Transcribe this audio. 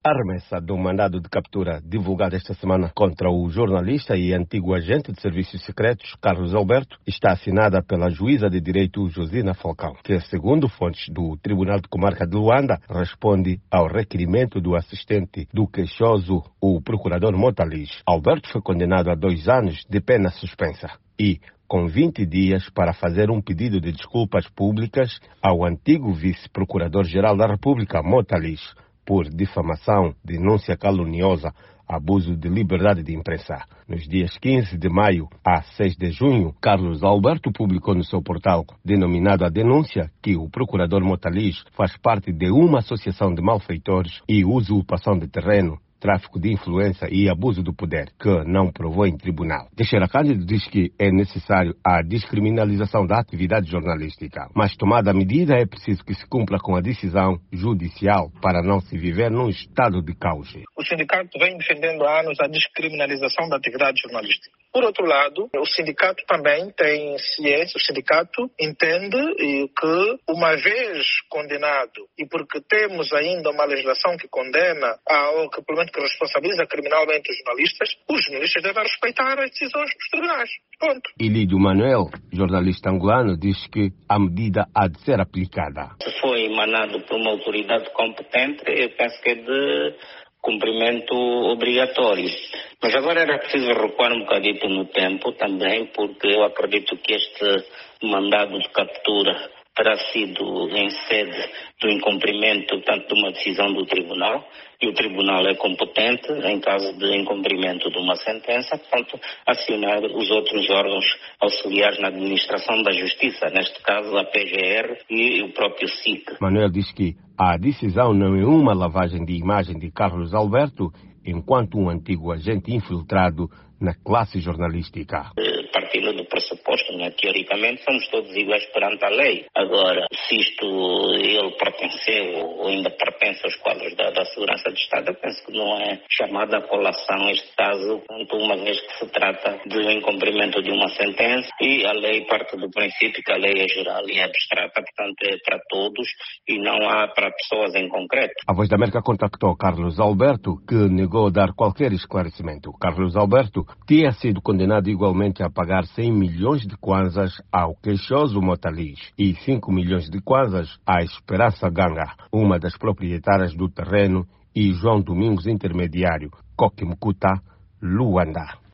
A remessa do mandado de captura divulgado esta semana contra o jornalista e antigo agente de serviços secretos Carlos Alberto está assinada pela juíza de direito Josina Falcão, que, segundo fontes do Tribunal de Comarca de Luanda, responde ao requerimento do assistente do queixoso, o procurador Motalis. Alberto foi condenado a 2 anos de pena suspensa e com 20 dias para fazer um pedido de desculpas públicas ao antigo vice-procurador-geral da República, Motalis, por difamação, denúncia caluniosa, abuso de liberdade de imprensa. Nos dias 15 de maio a 6 de junho, Carlos Alberto publicou no seu portal, denominado A Denúncia, que o procurador Motalis faz parte de uma associação de malfeitores e usurpação de terreno, tráfico de influência e abuso do poder, que não provou em tribunal. Teixeira Cândido diz que é necessário a descriminalização da atividade jornalística, mas tomada a medida é preciso que se cumpra com a decisão judicial para não se viver num estado de caos. O sindicato vem defendendo há anos a descriminalização da atividade jornalística. Por outro lado, o sindicato também tem ciência, o sindicato entende que, uma vez condenado, e porque temos ainda uma legislação que condena, ou que pelo menos que responsabiliza criminalmente os jornalistas devem respeitar as decisões dos tribunais. Ponto. Ilídio Manuel, jornalista angolano, diz que a medida há de ser aplicada. Se foi emanado por uma autoridade competente, eu penso que é de cumprimento obrigatório. Mas agora era preciso recuar um bocadito no tempo também, porque eu acredito que este mandado de captura terá sido em sede do incumprimento tanto de uma decisão do tribunal, e o tribunal é competente, em caso de incumprimento de uma sentença, portanto, acionar os outros órgãos auxiliares na administração da justiça, neste caso a PGR e o próprio SIC. Manuel diz que a decisão não é uma lavagem de imagem de Carlos Alberto, enquanto um antigo agente infiltrado na classe jornalística. Partindo do pressuposto, teoricamente, somos todos iguais perante a lei. Agora, se isto ele pertenceu ou ainda pertence aos quadros da segurança do Estado, eu penso que não é chamada a colação este caso, uma vez que se trata de incumprimento de uma sentença e a lei parte do princípio que a lei é geral e é abstrata, portanto é para todos e não há para pessoas em concreto. A Voz da América contactou Carlos Alberto, que negou dar qualquer esclarecimento. Carlos Alberto tinha sido condenado igualmente a pagar 100 milhões de kwanzas ao queixoso Motalis e 5 milhões de kwanzas à Esperança Ganga, uma das proprietárias do terreno, e João Domingos, intermediário, Kokimkuta, Luanda.